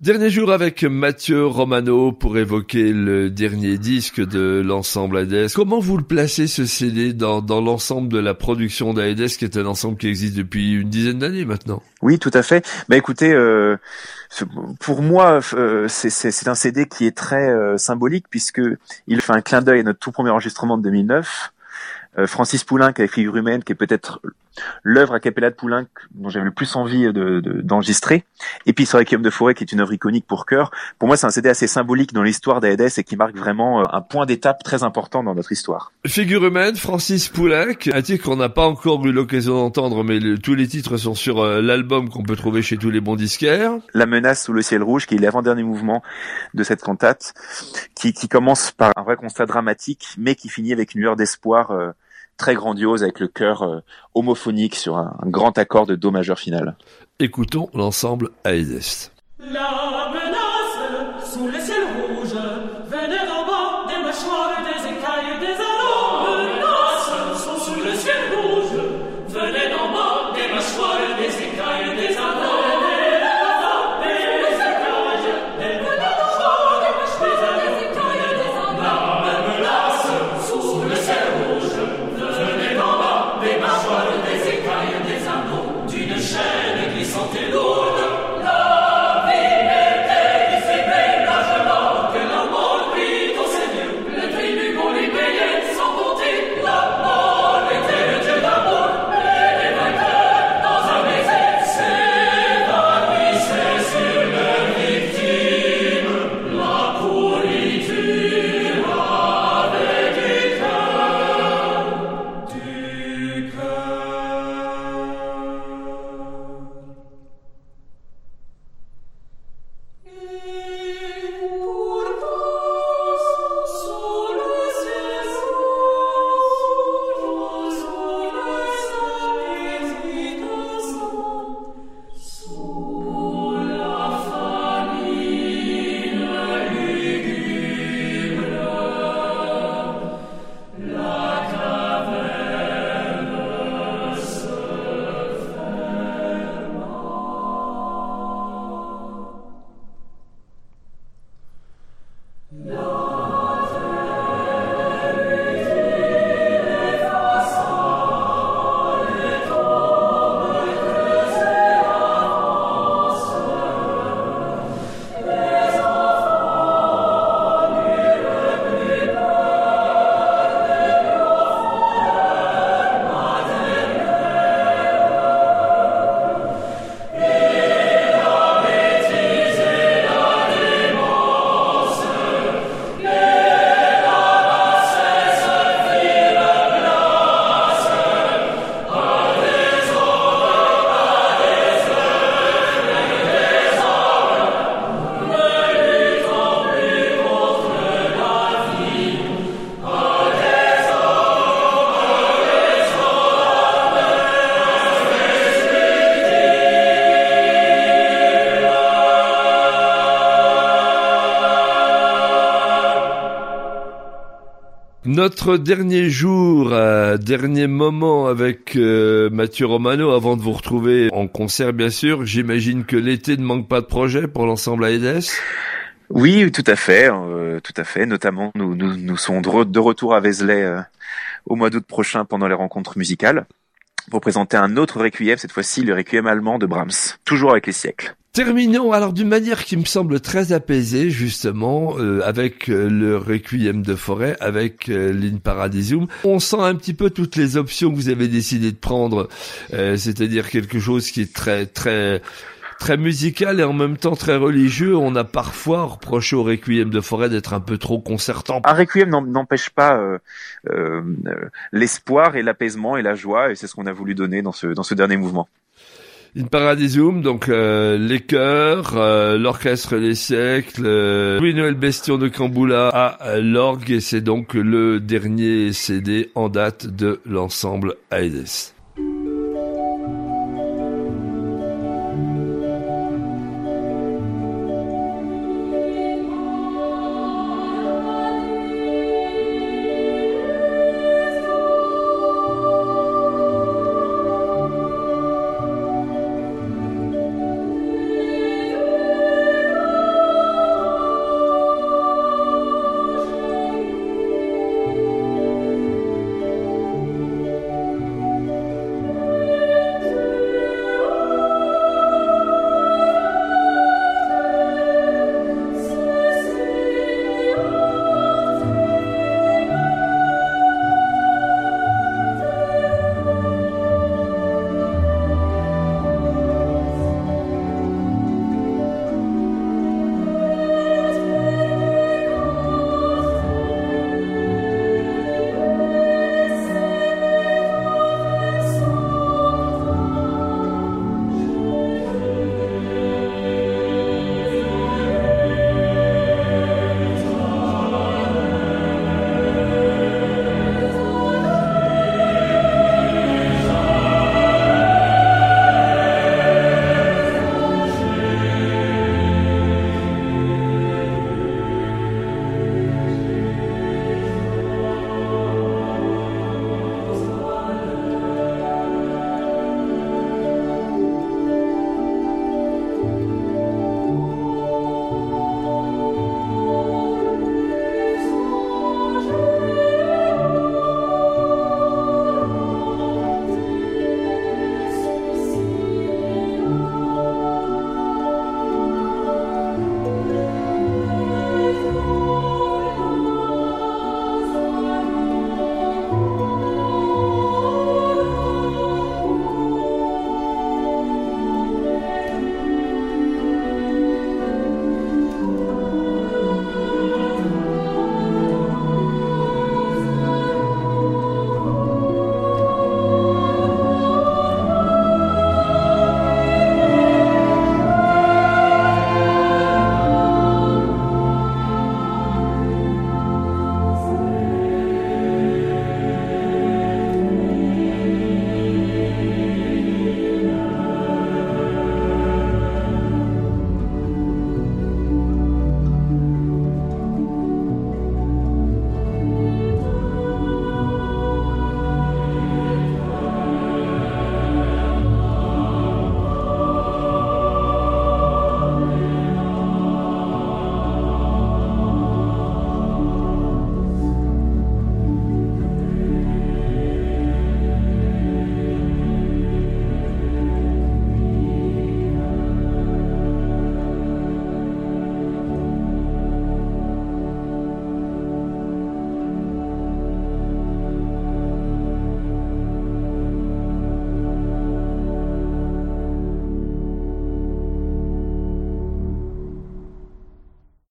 Dernier jour avec Mathieu Romano pour évoquer le dernier disque de l'ensemble Aedes. Comment vous le placez ce CD dans l'ensemble de la production d'Aedes, qui est un ensemble qui existe depuis une dizaine d'années maintenant? Oui, tout à fait. Écoutez, pour moi, c'est un CD qui est très symbolique puisque il fait un clin d'œil à notre tout premier enregistrement de 2009. Francis Poulenc a écrit Figure humaine, qui est peut-être l'œuvre a cappella de Poulenc dont j'avais le plus envie d'enregistrer. Et puis ce Requiem de Fauré, qui est une œuvre iconique pour chœur. Pour moi, c'est un CD assez symbolique dans l'histoire d'Aedes et qui marque vraiment un point d'étape très important dans notre histoire. Figure humaine, Francis Poulenc, un titre qu'on n'a pas encore eu l'occasion d'entendre, mais tous les titres sont sur l'album qu'on peut trouver chez tous les bons disquaires. La menace sous le ciel rouge, qui est l'avant-dernier mouvement de cette cantate, qui commence par un vrai constat dramatique, mais qui finit avec une lueur d'espoir très grandiose, avec le chœur homophonique sur un grand accord de do majeur final. Écoutons l'ensemble Aedes. La menace sous le ciel rouge venait d'en bas des mâchoires, des écailles, des anneaux. La menace sous le ciel rouge venait d'en bas des mâchoires, des écailles, des anneaux. Notre dernier jour, dernier moment avec Mathieu Romano avant de vous retrouver en concert bien sûr. J'imagine que l'été ne manque pas de projet pour l'ensemble Aedes. Oui, tout à fait. Notamment, nous serons de retour à Vézelay au mois d'août prochain pendant les rencontres musicales pour présenter un autre requiem, cette fois-ci le requiem allemand de Brahms, toujours avec les siècles. Terminons alors d'une manière qui me semble très apaisée justement avec le Requiem de Fauré, avec l'In Paradisum. On sent un petit peu toutes les options que vous avez décidé de prendre, c'est-à-dire quelque chose qui est très très très musical et en même temps très religieux. On a parfois reproché au Requiem de Fauré d'être un peu trop concertant. Un Requiem n'empêche pas l'espoir et l'apaisement et la joie, et c'est ce qu'on a voulu donner dans ce dernier mouvement. In Paradisum, donc les chœurs, l'orchestre des siècles, Louis-Noël Bestion de Camboula à l'orgue, et c'est donc le dernier CD en date de l'ensemble Aedes.